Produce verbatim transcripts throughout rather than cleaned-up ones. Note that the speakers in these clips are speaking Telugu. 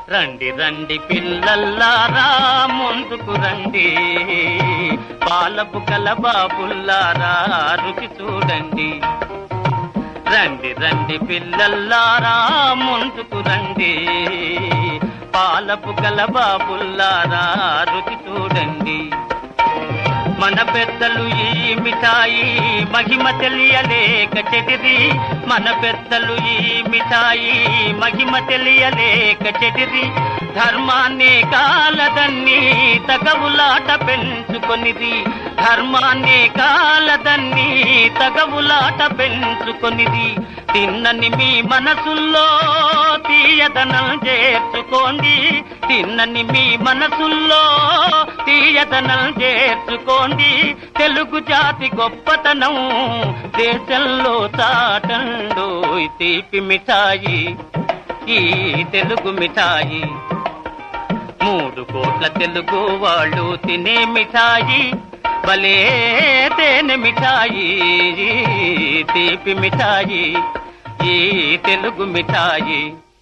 రండి రండి పిల్లల్లారా ముందుకు రండి, పాలపు కల బాబుల్లారా రుచి చూడండి. రండి రండి పిల్లల్లారా ముందుకు రండి, పాలపు కల బాబుల్లారా రుచి చూడండి. మన పెద్దలు ఈ మిఠాయి మహిమ తెలియలేక చెడిరి, మన పెద్దలు ఈ మిఠాయి మహిమ తెలియలేక చెడిరి. ధర్మాన్ని కాలదన్ని తగవులాట పెంచుకొనిది, ధర్మాన్ని కాలదన్ని తగవులాట పెంచుకొనిది. తిన్నని మీ మనసుల్లో తీయదనం చేర్చుకోండి, తిన్నని మీ మనసుల్లో తీయదనం చేర్చుకోండి. తెలుగు జాతి గొప్పతనం దేశంలో చాటండు తీపి మిఠాయి, ఈ తెలుగు మిఠాయి. మూడు కోట్ల తెలుగు వాళ్ళు తినే మిఠాయి, భలే తేనె మిఠాయి, తీపి మిఠాయి, ఈ తెలుగు మిఠాయి.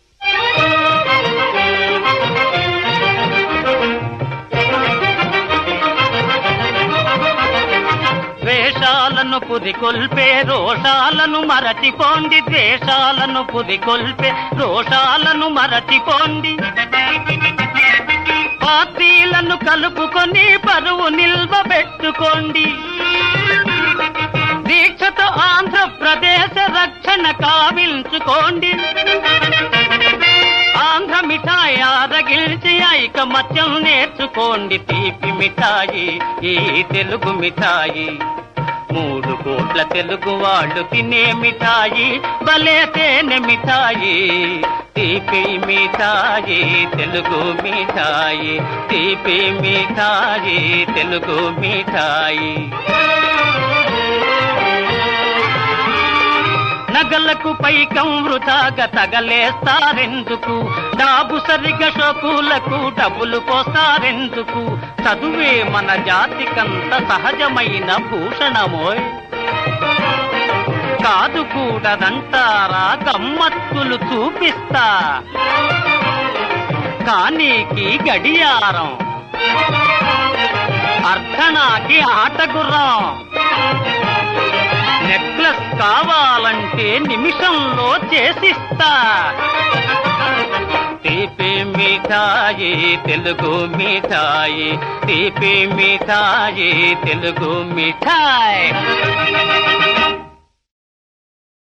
ద్వేషాలను పురికొల్పే రోషాలను మరచిపోండి, ద్వేషాలను పురికొల్పే రోషాలను మరచిపోండి. పార్టీలను కలుపుకొని పరువు నిల్వబెట్టుకోండి. దీక్షతో ఆంధ్రప్రదేశ్ రక్షణ కావించుకోండి. ఆంధ్ర మిఠాయి ఆరగిల్చి ఐకమత్యం నేర్చుకోండి. తీపి మిఠాయి, ఈ తెలుగు మిఠాయి. మూడు కోట్ల తెలుగు వాళ్ళు తినే మిఠాయి, భలే తేనె మిఠాయి, తీపి మిఠాయి, తెలుగు మిఠాయి, తీపి మిఠాయి, తెలుగు మిఠాయి. నగలకు పైకం వృధాగా తగలేస్తారెందుకు, డాబు సరిగా షోకులకు డబ్బులు పోస్తారెందుకు. చదువే మన జాతికంత సహజమైన భూషణమోయ్, కాదు కూడదంటారా గమ్మత్తులు చూపిస్తా. కానీకి గడియారం, అర్ధనాకి ఆటగుర్రం, నెక్లెస్ కావాలంటే నిమిషంలో చేసిస్తా. తీపి మిఠాయి, తెలుగు మిఠాయి, తీపి మిఠాయి, తెలుగు మిఠాయి.